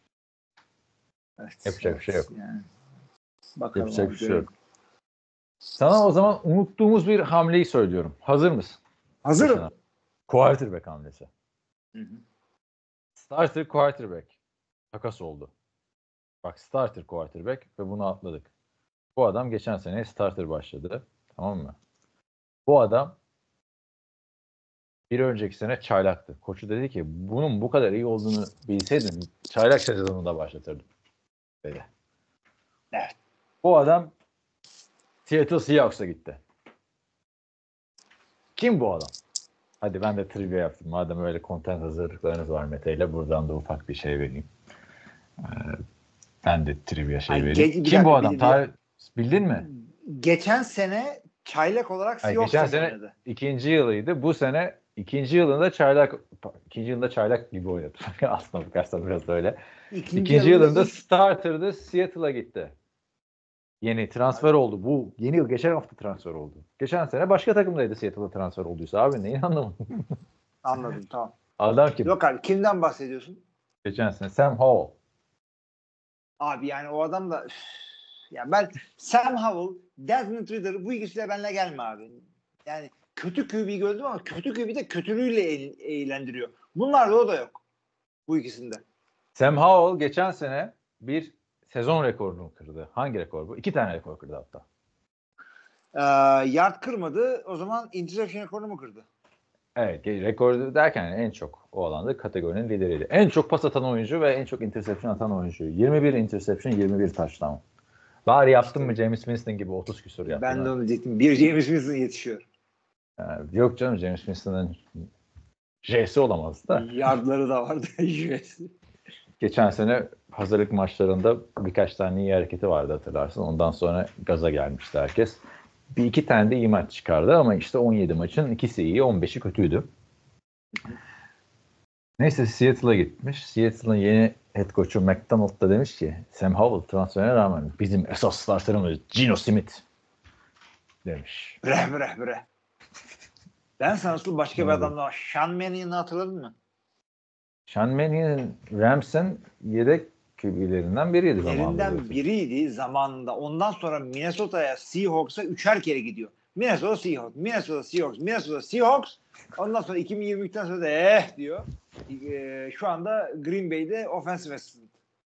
Evet, Yapacak bir şey yok. Yani. Bakalım Yapacak abi, bir şey görelim. yok. Sana o zaman unuttuğumuz bir hamleyi söylüyorum. Hazır mısın? Hazırım. Quarterback hamlesi. Hı hı. Starter quarterback. Takas oldu. Bak starter quarterback ve bunu atladık. Bu adam geçen sene starter başladı. Tamam mı? Bu adam bir önceki sene çaylaktı. Koçu dedi ki bunun bu kadar iyi olduğunu bilseydim çaylak sezonunda başlatırdım. Dedi. Evet. Bu adam Seattle Seahawks'a gitti. Kim bu adam? Hadi ben de trivia yaptım. Madem öyle content hazırlıklarınız var Mete ile buradan da ufak bir şey vereyim. Ee, ben de trivia şey Ay, vereyim. ge- bir Kim dakika, bu bir- adam? bir- Tarih, bildin mi? Geçen sene çaylak olarak Hayır, Seahawks'a geçen sene oynadı. ikinci yılıydı. Bu sene ikinci yılında çaylak ikinci yılında çaylak gibi oynadı. Aslında bakarsan biraz öyle. İkinci, İkinci yılında yılında ilk- starter'dı. Seattle'a gitti. Yeni transfer oldu. Bu yeni yıl geçen hafta transfer oldu. Geçen sene başka takımdaydı Seattle'a transfer olduysa abi neyi anlamadım. Anladım, tamam. Adam kim? Yok abi, kimden bahsediyorsun? Geçen sene Sam Howell. Abi yani o adam da üf, ya ben Sam Howell, Desmond Ridder bu ikisiyle benimle gelme abi. Yani kötü Q B gördüm ama kötü Q B de kötülüğüyle eğ- eğlendiriyor. Bunlarda o da yok. Bu ikisinde. Sam Howell geçen sene bir sezon rekorunu kırdı. Hangi rekor bu? İki tane rekor kırdı hatta. Ee, yard kırmadı. O zaman interception rekorunu mu kırdı? Evet, rekor derken en çok o alanda kategorinin lideriydi. En çok pas atan oyuncu ve en çok interception atan oyuncu. yirmi bir interception, yirmi bir touchdown. Bari yaptın mı James Winston gibi otuz küsur yaptın. Ben de ha. onu diyecektim. Bir James Winston yetişiyor. Yani yok canım James Winston'ın J'si olamaz da. Yardları da vardı. Geçen sene hazırlık maçlarında birkaç tane iyi hareketi vardı hatırlarsın. Ondan sonra gaza gelmişti herkes. Bir iki tane de iyi maç çıkardı ama işte on yedi maçın ikisi iyi, on beşi kötüydü. Neyse Seattle'a gitmiş. Seattle'ın yeni head coach'u McDonald da demiş ki Sam Howell transferine rağmen bizim esas starterımız Geno Smith demiş. Bre bre bre. Ben sana nasıl başka bir adamla var. Sean Mannion'u hatırladın mı? Sean Mannion Rams'in yedek Q B'lerinden biriydi zamanında. Yerinden biriydi zamanında. Ondan sonra Minnesota'ya Seahawks'a üçer kere gidiyor. Minnesota Seahawks, Minnesota Seahawks, Minnesota Seahawks. Ondan sonra iki bin yirmi üçten sonra da eh diyor. Ee, şu anda Green Bay'de offensive assistant.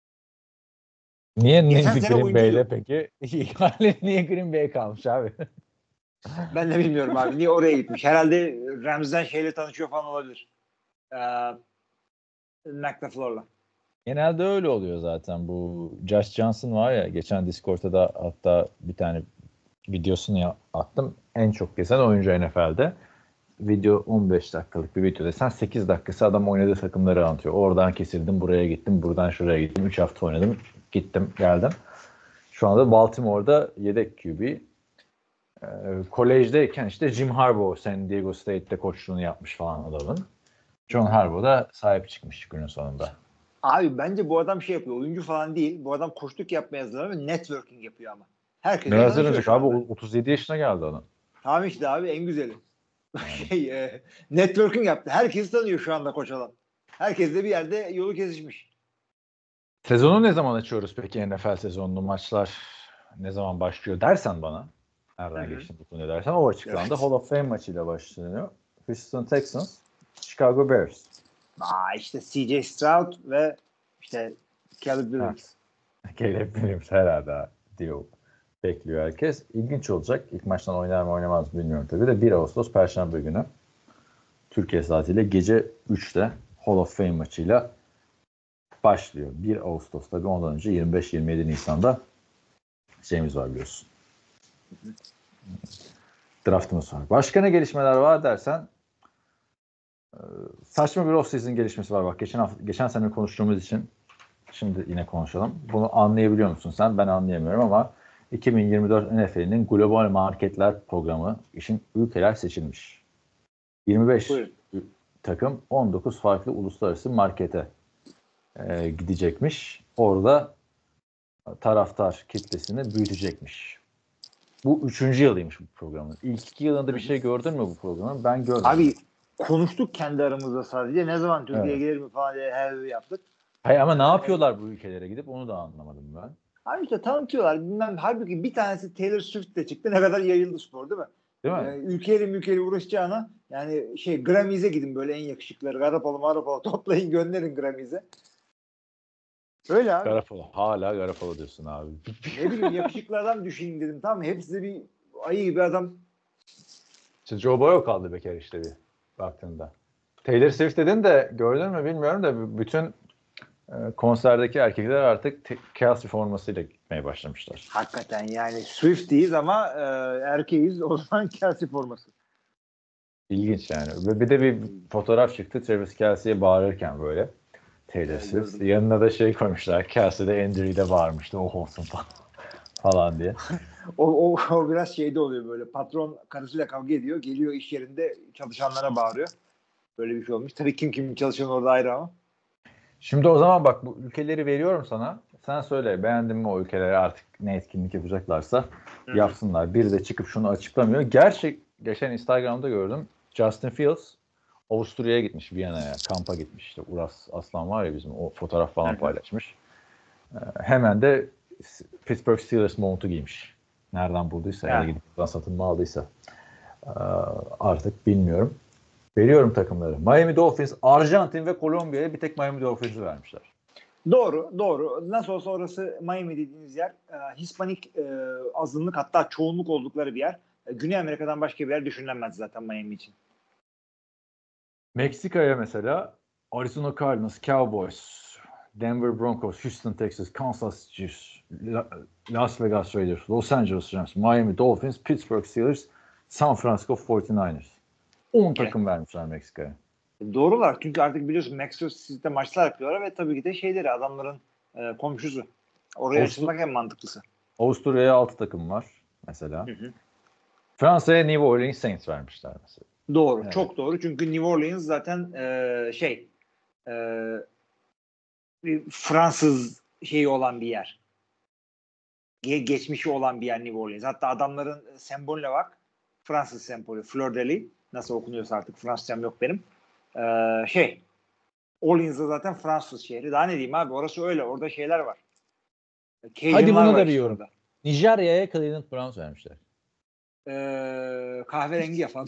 Niye Geçen Green sene Bay'le oyuncuydu. peki? niye Green Bay'e kalmış abi? Ben de bilmiyorum abi. Niye oraya gitmiş? Herhalde Rams'den şeyle tanışıyor falan olabilir. Ee, McLaughlin'la. Genelde öyle oluyor zaten. Bu Josh Johnson var ya, geçen Discord'da da hatta bir tane videosunu ya- attım. En çok gezen oyuncu N F L'de. Video on beş dakikalık bir video desen sekiz dakikası adam oynadığı takımları anlatıyor. Oradan kesildim, buraya gittim, buradan şuraya gittim. üç hafta oynadım, gittim, geldim. Şu anda Baltimore'da yedek Q B. Ee, kolejdeyken işte Jim Harbaugh San Diego State'de koçluğunu yapmış falan adamın. John Harbaugh da sahip çıkmış günün sonunda. Abi bence bu adam şey yapıyor. Oyuncu falan değil. Bu adam koçluk yapmaya hazırlanıyor. Networking yapıyor ama. Herkes Ne hazırlanacak abi? otuz yedi yaşına geldi adam. Tamam işte abi en güzeli. şey, e, networking yaptı. Herkes tanıyor şu anda koç olan. Herkes de bir yerde yolu kesişmiş. Sezonu ne zaman açıyoruz peki, N F L sezonunu? Maçlar ne zaman başlıyor dersen bana. Nereden Hı hı. geçtim bu konuya dersen o açıklandı. Evet. Hall of Fame maçıyla başlanıyor. Houston Texans, Chicago Bears. Aa işte C J Stroud ve işte Caleb Williams. Caleb Williams herhalde diyor. Bekliyor herkes. İlginç olacak. İlk maçtan oynar mı oynamaz mı bilmiyorum tabii de bir Ağustos Perşembe günü Türkiye saatiyle gece üçte Hall of Fame maçıyla başlıyor. bir Ağustos tabii, ondan önce yirmi beş yirmi yedi Nisan'da şeyimiz var biliyorsun. Draftımız var. Başka ne gelişmeler var dersen saçma bir off-season gelişmesi var. Bak geçen hafta, geçen sene konuştuğumuz için şimdi yine konuşalım. Bunu anlayabiliyor musun sen? Ben anlayamıyorum ama iki bin yirmi dört N F L'nin Global Marketler programı için ülkeler seçilmiş. yirmi beş Buyurun. takım on dokuz farklı uluslararası markete e, gidecekmiş. Orada taraftar kitlesini büyütecekmiş. Bu üçüncü yılıymış bu programın. İlk iki yılında bir şey gördün mü bu programın? Ben görmedim. Abi konuştuk kendi aramızda sadece. Ne zaman Türkiye'ye Evet. gelir mi falan diye her yaptık. Hayır ama ne yapıyorlar bu ülkelere gidip onu da anlamadım ben. Abi işte tanıtıyorlar. Bilmem, halbuki bir tanesi Taylor Swift de çıktı. Ne kadar yayıldı spor değil mi? Değil mi? Yani ülkeyle mülkeyle uğraşacağına yani şey Grammy'ze gidin böyle en yakışıkları. Garapolo marapolo toplayın gönderin Grammy'ze. Öyle abi. Garapolo. Hala Garapolo diyorsun abi. Ne bileyim yakışıklı adam düşüneyim dedim. Tamam hepsi de bir ayı gibi adam. İşte Joe Burrow kaldı bekar işte bir baktığında. Taylor Swift dedin de gördün mü bilmiyorum da bütün e, konserdeki erkekler artık te- Kelsey formasıyla gitmeye başlamışlar. Hakikaten yani Swift'iyiz ama e, erkeğiz o zaman Kelsey forması. İlginç yani. Ve bir de bir fotoğraf çıktı Travis Kelsey'ye bağırırken böyle. Taylor Evet, Swift. gördüm. Yanına da şey koymuşlar. Kelsey de Andrew'de bağırmıştı. Oh olsun falan, falan diye. O, o, o biraz şeyde oluyor böyle. Patron karısıyla kavga ediyor. Geliyor iş yerinde çalışanlara bağırıyor. Böyle bir şey olmuş. Tabii kim kimin çalışan orada ayrı ama. Şimdi o zaman bak bu ülkeleri veriyorum sana. Sen söyle beğendin mi o ülkeleri, artık ne etkinlik yapacaklarsa Hı-hı. yapsınlar. Biri de çıkıp şunu açıklamıyor. Gerçi geçen Instagram'da gördüm. Justin Fields Avusturya'ya gitmiş, Viyana'ya kampa gitmiş. İşte Uras Aslan var ya bizim, o fotoğraf falan Hı-hı. paylaşmış. Ee, hemen de Pittsburgh Steelers montu giymiş. Nereden bulduysa ya da gidip buradan satın mı aldıysa ee, artık bilmiyorum. Veriyorum takımları. Miami Dolphins, Arjantin ve Kolombiya'ya bir tek Miami Dolphins'i vermişler. Doğru, doğru. Nasıl olsa orası Miami dediğiniz yer e, Hispanik e, azınlık hatta çoğunluk oldukları bir yer. E, Güney Amerika'dan başka bir yer düşünülemez zaten Miami için. Meksika'ya mesela Arizona Cardinals, Cowboys, Denver Broncos, Houston Texas, Kansas City, Las Vegas Raiders, Los Angeles Rams, Miami Dolphins, Pittsburgh Steelers, San Francisco forty-niners. on takım vermişler Meksika'ya. Doğrular çünkü artık biliyorsun Mexico City'de maçlar yapıyorlar ve tabii ki de şeyleri adamların e, komşusu. Oraya Avustur- açılmak en mantıklısı. Avusturya'ya altı takım var mesela. Hı hı. Fransa'ya New Orleans Saints vermişler mesela. Doğru. Evet. Çok doğru. Çünkü New Orleans zaten e, şey e, bir Fransız şeyi olan bir yer. Ge- geçmişi olan bir yer New Orleans. Hatta adamların sembolüne bak. Fransız sembolü. Fleur de lis. Nasıl okunuyorsa artık. Fransızcam yok benim. E, şey Orleans'da zaten Fransız şehri. Daha ne diyeyim abi? Orası öyle. Orada şeyler var. Cajunlar Hadi buna var da işte bir yorum. orada. Nijerya'ya Cleveland Browns vermişler. Ee, kahverengi yapan.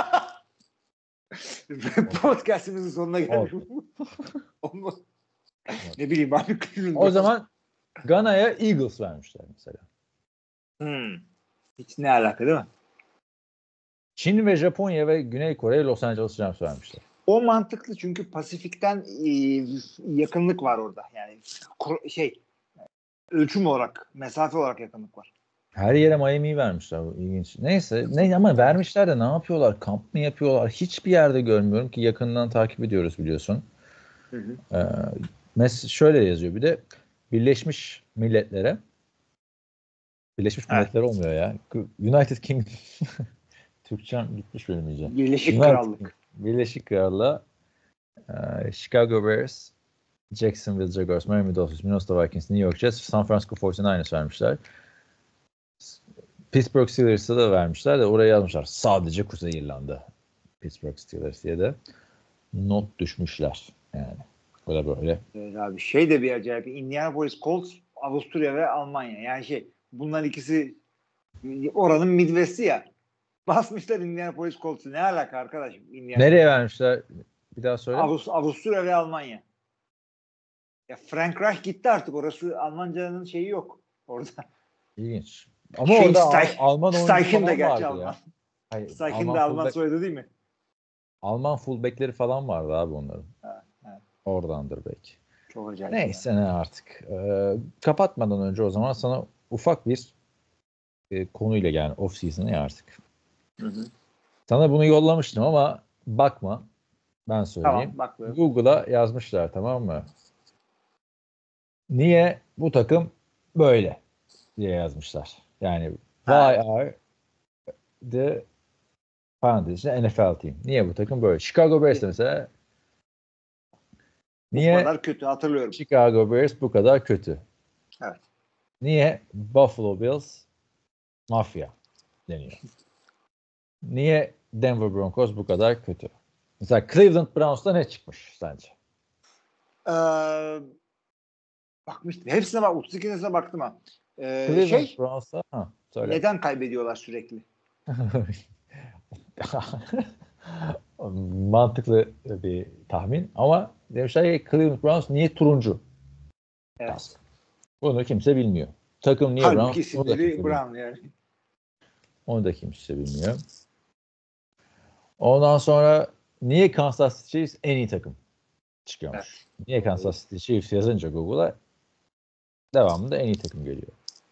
Podcast'imizin sonuna geldik. Olmaz. Ne bileyim abi. O zaman Gana'ya Eagles vermişler mesela. Hmm. Hiç ne alaka değil mi? Çin ve Japonya ve Güney Kore'ye Los Angeles Rams vermişler. O mantıklı çünkü Pasifik'ten e, yakınlık var orada. Yani ko- şey ölçüm olarak, mesafe olarak yakınlık var. Her yere Miami'yi vermişler. Bu ilginç. Neyse. Ne, ama vermişler de ne yapıyorlar? Kamp mı yapıyorlar? Hiçbir yerde görmüyorum ki yakından takip ediyoruz biliyorsun. Hı hı. Ee, mes şöyle yazıyor bir de Birleşmiş Milletler'e Birleşmiş Evet. Milletler olmuyor ya. United Kingdom Türkçem gitmiş benim iyice. Birleşik United- Krallık. Birleşik Krallığa e, Chicago Bears, Jacksonville Jaguars, Miami Dolphins, Minnesota Vikings, New York Jets, San Francisco kırk dokuzers vermişler. Pittsburgh Steelers'a da vermişler de oraya yazmışlar. Sadece Kuzey İrlanda. Pittsburgh Steelers diye de not düşmüşler. Yani böyle böyle. Evet abi şey de bir acayip. Indianapolis Colts, Avusturya ve Almanya. Yani şey bunlar ikisi oranın Midwest'i ya. Basmışlar Indianapolis Colts'u. Ne alaka arkadaş? Indianapolis. Nereye vermişler? Bir daha söyle. Avust- Avusturya ve Almanya. Ya Frank Reich gitti artık. Orası Almanca'nın şeyi yok orada. İlginç. Ama Şey, orada Al- Steich- Alman oyuncu Steichen de falan gerçi vardı Alman. ya. Hayır, Steichen de Alman, Alman fullback, soyadı değil mi? Alman fullbackleri falan vardı abi onların. Evet, evet. Oradandır belki. Çok acayip. Neyse ne artık. Ee, kapatmadan önce o zaman sana ufak bir e, konuyla yani off season'ı ya artık. Hı hı. Sana bunu yollamıştım ama bakma. Ben söyleyeyim. Tamam bak böyle. Google'a yazmışlar tamam mı? Niye bu takım böyle diye yazmışlar. Yani Ha. why are the parantez içinde N F L team? Niye bu takım böyle? Chicago Bears mesela Bu niye kadar kötü hatırlıyorum. Chicago Bears bu kadar kötü? Evet. Niye Buffalo Bills mafya deniyor? Niye Denver Broncos bu kadar kötü? Mesela Cleveland Browns'ta ne çıkmış sence? Ee, bakmıştım. Hepsine bak. otuz ikisine baktım ha. Ee, Cleveland şey Browns'ta ha, söyle. neden kaybediyorlar sürekli? Mantıklı bir tahmin ama demişler ki Cleveland Browns niye turuncu? Evet. Bunu kimse bilmiyor. Takım niye Halbuki Browns? Onu da kimse isimleri bilmiyor. Brown yani. Onu da kimse bilmiyor. Ondan sonra niye Kansas City Chiefs en iyi takım çıkıyormuş? Niye Kansas City Chiefs yazınca Google'a devamında en iyi takım geliyor.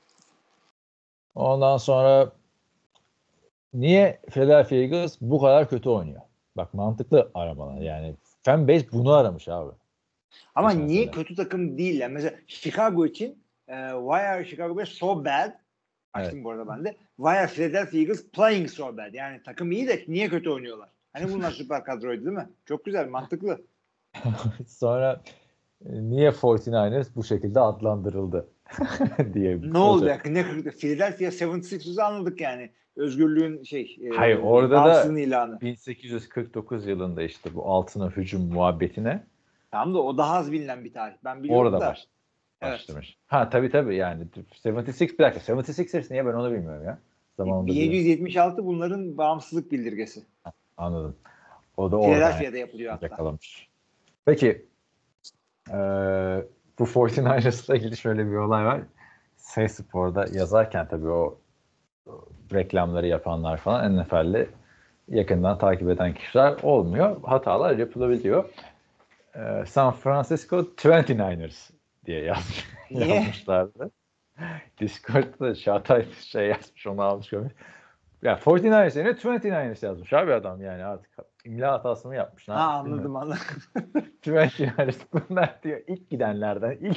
Ondan sonra niye Philadelphia Eagles bu kadar kötü oynuyor? Bak mantıklı aramalar yani. Fanbase bunu aramış abi. Ama Geçen niye sene. kötü takım değil? Yani mesela Chicago için e, why are Chicago Bears so bad? Açtım bu arada ben de. Why are Philadelphia Eagles playing so bad? Yani takım iyi de niye kötü oynuyorlar? Hani bunlar süper kadroydu değil mi? Çok güzel, mantıklı. Sonra e, niye kırk dokuzers bu şekilde adlandırıldı diye. Ne oldu ya? Ne kırdı? Philadelphia yetmiş altı'sı anladık yani. Özgürlüğün şey e, Hayır, orada da bağımsızlığın ilanı. bin sekiz yüz kırk dokuz yılında işte bu altına hücum muhabbetine Tamam da o daha az bilinen bir tarih. Ben biliyorum orada da. baş, başlamış. Ha tabii tabii yani yetmiş altı bir dakika yetmiş sekizers niye ben onu bilmiyorum ya. Zamanında bin yedi yüz biliyorum. yetmiş altı bunların bağımsızlık bildirgesi. Anladım. O da orada Philadelphia'da yapılıyor hatta. yakalamış. Peki ee, bu kırk dokuzers'la ilgili şöyle bir olay var. Say Spor'da yazarken tabii o, o reklamları yapanlar falan N F L'li yakından takip eden kişiler olmuyor. Hatalar yapılabiliyor. Ee, San Francisco yirmi dokuzers diye yazmış, yazmışlardı. Discord'da Çağatay şey yazmış, onu almış görmüş. Ya kırk dokuzers yerine yirmi dokuzers yazmış abi adam yani artık imla hatası mı yapmış? Ne Ha yapmış anladım anladım. bilmiyorum. yirmi dokuzers bunlar diyor ilk gidenlerden ilk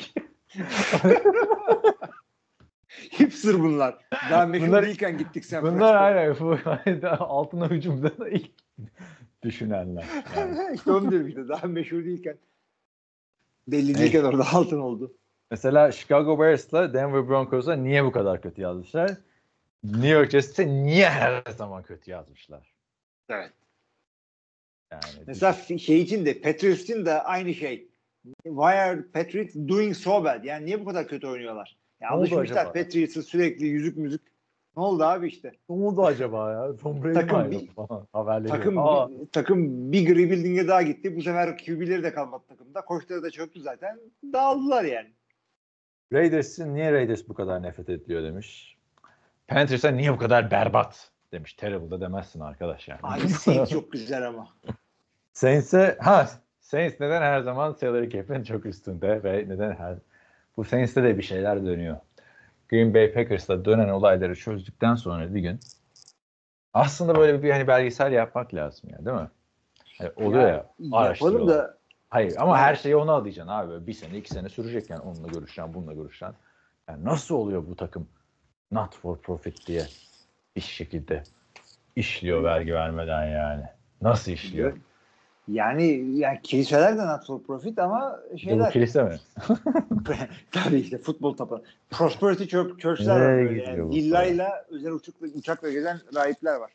Hipster bunlar. Daha meşhur Bunlar- değilken gittik sen. Bunlar aynen bu altına hücumda da ilk düşünenler. Yani. işte onu diyorum işte. Daha meşhur değilken. Belli değilken orada altın oldu. Mesela Chicago Bears'la Denver Broncos'a niye bu kadar kötü yazmışlar? New York Jets'e niye her zaman kötü yazmışlar? Evet. Yani Mesela şey için de Patriots için de aynı şey. Why are Patriots doing so bad? Yani niye bu kadar kötü oynuyorlar? Ya Ne oldu alışmışlar acaba? Patriots'ı sürekli yüzük müzik. Ne oldu abi işte? ne oldu acaba ya? Tom Brady Takım mi ayrıldı bir- falan haberleri. Takım Aa, bir, takım bir rebuilding'e daha gitti. Bu sefer Q B'leri de kalmadı takımda. Koçları da çöktü zaten. Dağıldılar yani. Raiders'in niye Raiders bu kadar nefret ediyor demiş. Panthers'a niye bu kadar berbat demiş. Terrible da demezsin arkadaş yani. Abi Saints çok güzel ama. Saints'e ha Saints neden her zaman salary cap'in çok üstünde ve neden her bu Saints'te de bir şeyler dönüyor. Green Bay Packers'ta dönen olayları çözdükten sonra bir gün aslında böyle bir hani belgesel yapmak lazım ya değil mi? Hani oluyor ya, ya yapalım araştırıyorlar. da Hayır ama yani, her şeyi ona adayacaksın abi. Böyle bir sene iki sene sürecek yani onunla görüşeceksin bununla görüşeceksin. Yani nasıl oluyor bu takım not for profit diye bir şekilde işliyor vergi vermeden yani. Nasıl işliyor? yani yani kiliseler de not for profit ama Bu şeyler kilise mi? tabii işte futbol tapı. Prosperity Church, Church'ler var Nereye böyle. gidiyor Yani bu villayla özel uçakla, uçakla gezen rahipler var.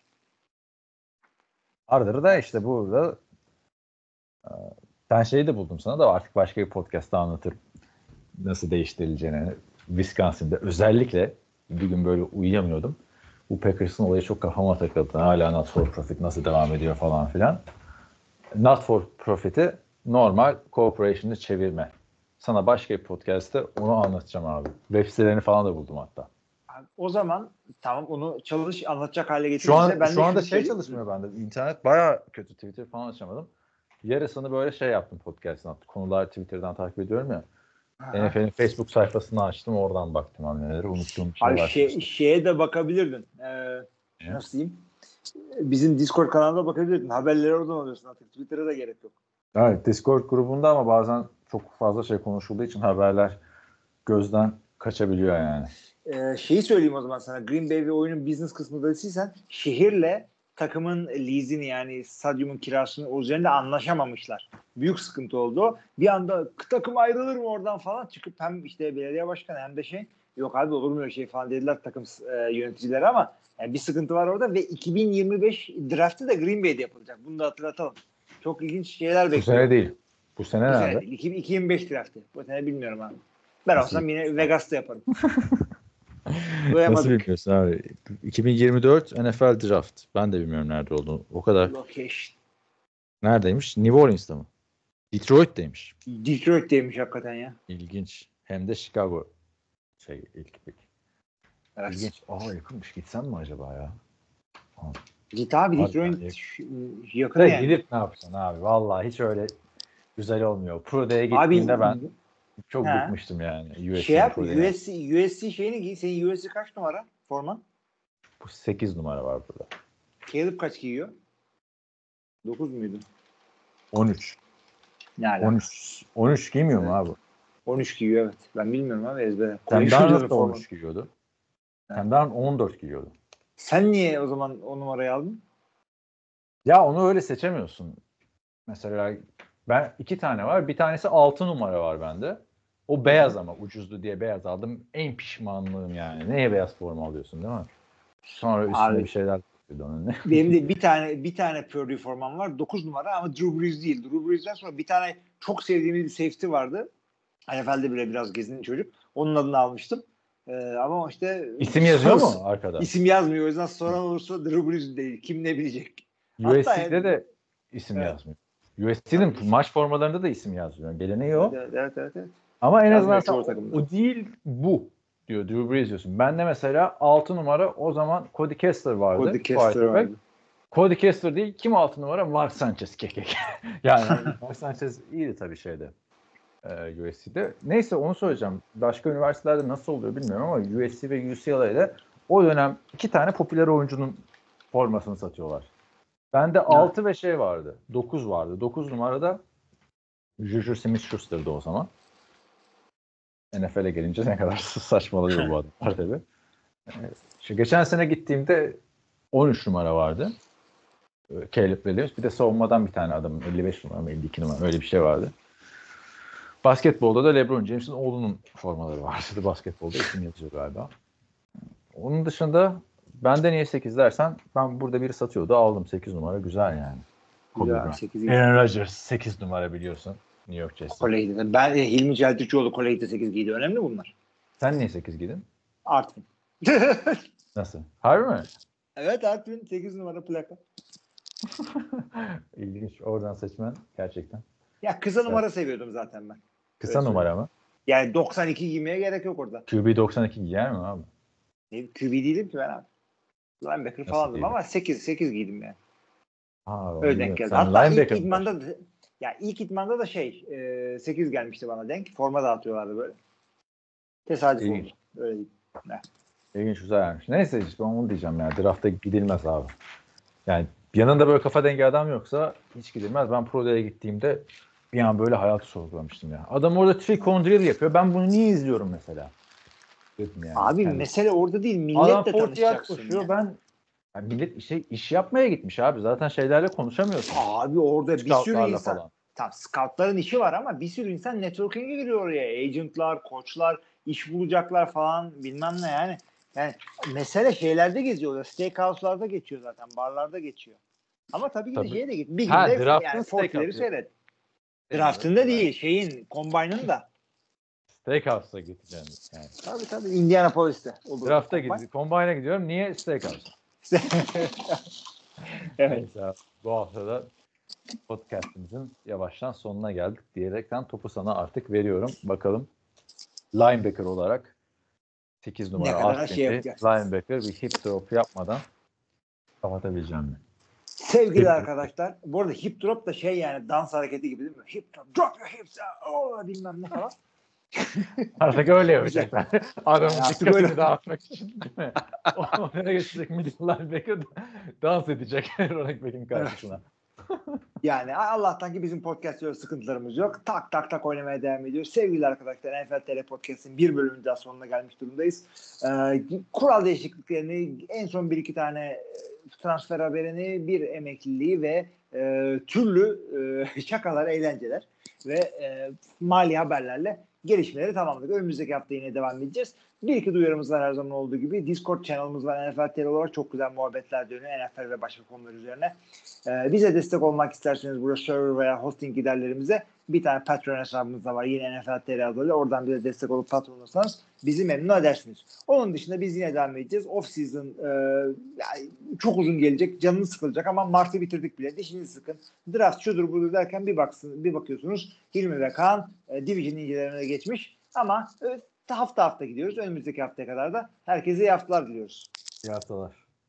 Arda'da da işte burada e, ben şeyi de buldum sana da artık başka bir podcast'ta anlatırım. Nasıl değiştirileceğini. Wisconsin'de özellikle bir gün böyle uyuyamıyordum. Bu Packers'ın olayı çok kafama takıldı. Hala not for profit nasıl devam ediyor falan filan. Not for profit'i normal corporation'ı çevirme. Sana başka bir podcast'te onu anlatacağım abi. Web sitelerini falan da buldum hatta. Abi, o zaman tamam onu çalış anlatacak hale getirirse Şu an ben de şu anda şunu şey söyleyeyim. çalışmıyor bende. İnternet bayağı kötü. Twitter falan açamadım. Yarısını böyle şey yaptım podcast'ın attım. Konular Twitter'dan takip ediyorum ya. N F L'in Facebook sayfasını açtım. Oradan baktım hamleleri. Unuttuğum bir şey Abi var. şey, şeye de bakabilirdin. Ee, Ne? nasıl diyeyim? Bizim Discord kanalına bakabilirdin. Haberleri oradan alıyorsun artık. Twitter'a da gerek yok. Evet, Discord grubunda ama bazen çok fazla şey konuşulduğu için haberler gözden kaçabiliyor yani. Ee, şeyi söyleyeyim o zaman sana. Green Bay ve oyunun business kısmında değilsen şehirle takımın lease'ini yani stadyumun kirasını o üzerinde anlaşamamışlar. Büyük sıkıntı oldu. Bir anda takım ayrılır mı oradan falan çıkıp hem işte belediye başkanı hem de şey yok abi olur mu öyle şey falan dediler takım e, yöneticileri ama yani bir sıkıntı var orada ve iki bin yirmi beş draftı da Green Bay'de yapılacak. Bunu da hatırlatalım. Çok ilginç şeyler Bu bekliyor. sene değil. Bu sene Bu nerede? sene değil. iki bin yirmi beş draftı. Bu sene bilmiyorum abi. Ben Nasıl olsam yine Vegas'ta yaparım. Nasıl Doyamadık. bilmiyorsun abi? iki bin yirmi dört N F L Draft. Ben de bilmiyorum nerede olduğunu. O kadar. Location. Neredeymiş? New Orleans'ta mı? Detroit'teymiş. Detroit'teymiş hakikaten ya. İlginç. Hem de Chicago şey ilk pick. Evet. İlginç. Aa yakınmış. Gitsem mi acaba ya? Git abi Hadi Detroit ben ş- yakın Sen yani. gidip ne yapacaksın abi? Vallahi hiç öyle güzel olmuyor. Pro Day'e Abi gittiğimde ben çok he. bıkmıştım yani. U S C şey yap Pro Day'e. U S C, U S C şeyini giy. Senin U S C kaç numara forman? Bu sekiz numara var burada. Caleb kaç giyiyor? dokuz muydu? on üç. Ne alaka? on üç. on üç giymiyor mu Evet. abi? on üç giyiyor evet. Ben bilmiyorum abi ezbere. Sam Konuşuyoruz Darnold da formanı. on üç giyiyordu. He. Sam Darnold on dört giyiyordu. Sen niye o zaman o numarayı aldın? Ya onu öyle seçemiyorsun. Mesela ben iki tane var. Bir tanesi altı numara var bende. O beyaz ama ucuzdu diye beyaz aldım. En pişmanlığım yani. Neye beyaz forma alıyorsun değil mi? Sonra üstüne Abi, bir şeyler koydu onun. Ne? Benim de bir tane bir tane Purdue formam var. dokuz numara ama Drew Brees değil. Drew Brees'den sonra bir tane çok sevdiğimiz bir safety vardı. N F L'de bile biraz gezinen çocuk. Onun adını almıştım. Ee, ama işte İsim yazıyor mu arkada? İsim yazmıyor. O yüzden soran olursa Drew Brees değil. Kim ne bilecek? U Hatta S C'de yani- de isim Evet. yazmıyor. U S C'nin maç formalarında da isim yazmıyor. Geleneği o. Evet, evet, evet, evet. Ama en Yazmıyor azından çoğu sen, takımda. o değil bu diyor. Drew Brees diyorsun. Ben de mesela altı numara o zaman Cody Kessler vardı. Cody Kessler quarterback. vardı. Cody Kessler değil. Kim altı numara? Mark Sanchez. Kekek. yani Mark Sanchez iyiydi tabii şeyde. E, U S C'de. Neyse onu söyleyeceğim. Başka üniversitelerde nasıl oluyor bilmiyorum ama U S C ve U C L A'de o dönem iki tane popüler oyuncunun formasını satıyorlar. Bende altı ve şey vardı. dokuz vardı. dokuz numarada Juju Smith-Schuster'dı o zaman. N F L'e gelince ne kadar saçmalıyor bu adamlar tabii. Şu geçen sene gittiğimde on üç numara vardı. Caleb Williams. Bir de savunmadan bir tane adamın elli beş numara mı elli iki numara öyle bir şey vardı. Basketbolda da LeBron James'in oğlunun formaları vardı. Basketbolda isim yazıyor galiba. Onun dışında bende niye sekiz dersen ben burada biri satıyordu. Aldım sekiz numara. Güzel yani. Güzel, sekiz Aaron Rodgers sekiz numara biliyorsun. New York Jets'te. Kolejde. Ben e, Hilmi Celtikçioğlu kolejde sekiz giydi. Önemli bunlar. Sen niye sekiz giydin? Artvin. Nasıl? Harbi mi? Evet Artvin sekiz numara plaka. İlginç. Oradan seçmen gerçekten. Ya kısa numara seviyordum zaten ben. Kısa Öyle numara mı? Yani doksan iki giymeye gerek yok orada. Q B doksan iki giyer mi abi? Ne, Q B değilim ki ben abi. Linebacker falandım değilim? ama sekiz sekiz giydim yani. Ha, Öyle denk geldi. Sen Hatta ilk linebacker mı idmanda da, ya ilk idmanda da şey e, sekiz gelmişti bana denk. Forma dağıtıyorlardı böyle. Tesadüf İlginç. oldu. Öyle değil. Ne? İlginç güzelmiş. Neyse işte onu diyeceğim ya. Drafta gidilmez abi. Yani yanında böyle kafa dengi adam yoksa hiç gidilmez. Ben Pro Day'e gittiğimde bir an böyle hayatı sorgulamıştım ya. Adam orada trick on drill yapıyor. Ben bunu niye izliyorum mesela? Dedim yani. Abi yani, mesele orada değil. adam Milletle forty yard tanışacaksın. koşuyor. Yani. Ben yani millet şey iş yapmaya gitmiş abi. Zaten şeylerle konuşamıyorsun. Abi orada bir sürü Scoutlarla insan. falan. Tamam scoutların işi var ama bir sürü insan networking'e giriyor oraya. Agentlar, koçlar, iş bulacaklar falan bilmem ne yani. Yani mesele şeylerde geziyor orada. Steakhouse'larda geçiyor zaten. Barlarda geçiyor. Ama tabii ki de Tabii. şeye de git. Bir Ha, günde draft'ın yani steakhouse forty'leri diyor. seyret. Draft'ında değil. Şeyin, combine'ın da. Steakhouse'a gideceğim yani. Tabii tabii. Indianapolis'te. Olur. Draft'a Combine. gidiyorum. Combine'a gidiyorum. Niye Steakhouse? Evet. Neyse abi, bu hafta da podcast'imizin yavaştan sonuna geldik diyerekten topu sana artık veriyorum. Bakalım linebacker olarak sekiz Ne numara kadar Artvin'i şey yapacaksın. linebacker bir hip drop yapmadan kapatabileceğim mi? Sevgili arkadaşlar. Bu arada hip drop da şey yani dans hareketi gibi değil mi? Hip drop. Drop your hips. Oh, bilmem ne falan. Artık öyle yapacaklar. Adamın Yani artık dikkatini öyle. dağıtmak için değil mi? Oraya geçecek middle linebacker dans edecek running back'in karşısına. Yani Allah'tan ki bizim podcast'ta sıkıntılarımız yok. Tak tak tak oynamaya devam ediyoruz. Sevgili arkadaşlar N F L T R Podcast'ın bir bölümünün daha sonuna gelmiş durumdayız. Ee, kural değişikliklerini en son bir iki tane transfer haberini, bir emekliliği ve e, türlü e, şakalar, eğlenceler ve e, mali haberlerle gelişmeleri tamamladık. Önümüzdeki hafta yine devam edeceğiz. Bir iki duyarımız var her zaman olduğu gibi. Discord channel'ımız var N F L T R olarak. Çok güzel muhabbetler dönüyor N F L ve başka konular üzerine. Ee, bize destek olmak isterseniz burada server veya hosting giderlerimize bir tane Patreon hesabımız da var. Yine N F L T R adıyla. Oradan bize destek olup patron olursanız bizi memnun edersiniz. Onun dışında biz yine devam edeceğiz. Off season e, yani çok uzun gelecek. Canınız sıkılacak ama Mart'ı bitirdik bile. Dişinizi sıkın. Draft şudur budur derken bir baksın, bir bakıyorsunuz Hilmi ve Kaan e, Division incelemelerine geçmiş. Ama e, hafta hafta gidiyoruz. Önümüzdeki haftaya kadar da herkese iyi haftalar diliyoruz. İyi haftalar.